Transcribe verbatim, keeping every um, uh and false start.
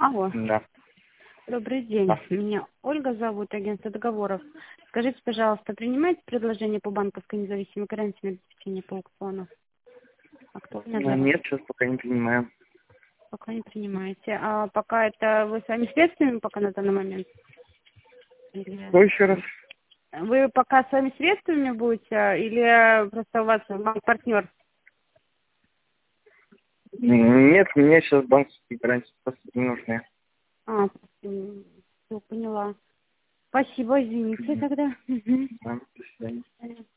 Алло. Да. Добрый день. Да. Меня Ольга зовут, агентство договоров. Скажите, пожалуйста, принимаете предложение по банковской независимой гарантии на обеспечение по аукциону? Актуально для Ну, вас? нет, сейчас пока не понимаю. Пока не принимаете. А пока это вы сами средствами пока на данный момент? Или... Что еще раз? Вы пока сами средствами будете или просто у вас банк-партнер? Нет, мне сейчас банковские гарантии просто не нужны. А, все, поняла. Спасибо, извините тогда. Мгм. Да, до свидания. Понятно.